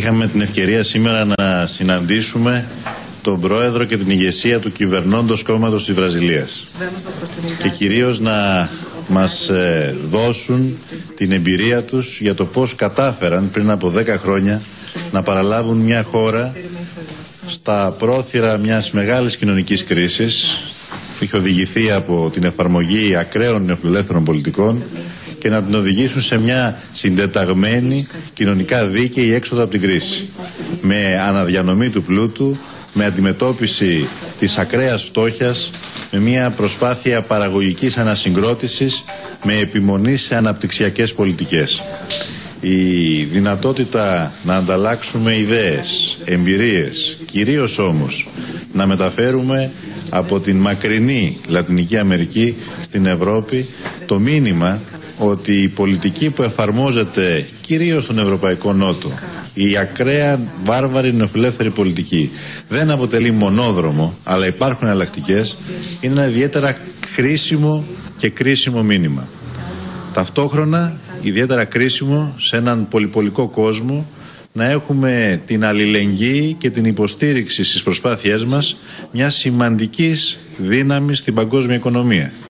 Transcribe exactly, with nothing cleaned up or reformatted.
Είχαμε την ευκαιρία σήμερα να συναντήσουμε τον πρόεδρο και την ηγεσία του κυβερνώντος κόμματος της Βραζιλίας και κυρίως να μας δώσουν την εμπειρία τους για το πώς κατάφεραν πριν από δέκα χρόνια να παραλάβουν μια χώρα στα πρόθυρα μιας μεγάλης κοινωνικής κρίσης που είχε οδηγηθεί από την εφαρμογή ακραίων νεοφιλελεύθερων πολιτικών και να την οδηγήσουν σε μια συντεταγμένη, κοινωνικά δίκαιη έξοδο από την κρίση. Με αναδιανομή του πλούτου, με αντιμετώπιση της ακραίας φτώχειας, με μια προσπάθεια παραγωγικής ανασυγκρότησης, με επιμονή σε αναπτυξιακές πολιτικές. Η δυνατότητα να ανταλλάξουμε ιδέες, εμπειρίες, κυρίως όμως να μεταφέρουμε από την μακρινή Λατινική Αμερική στην Ευρώπη το μήνυμα ότι η πολιτική που εφαρμόζεται κυρίως στον Ευρωπαϊκό Νότο, η ακραία βάρβαρη νεοφιλελεύθερη πολιτική, δεν αποτελεί μονόδρομο, αλλά υπάρχουν εναλλακτικές, είναι ένα ιδιαίτερα χρήσιμο και κρίσιμο μήνυμα. Ταυτόχρονα, ιδιαίτερα κρίσιμο σε έναν πολυπολικό κόσμο, να έχουμε την αλληλεγγύη και την υποστήριξη στις προσπάθειές μας μιας σημαντικής δύναμης στην παγκόσμια οικονομία.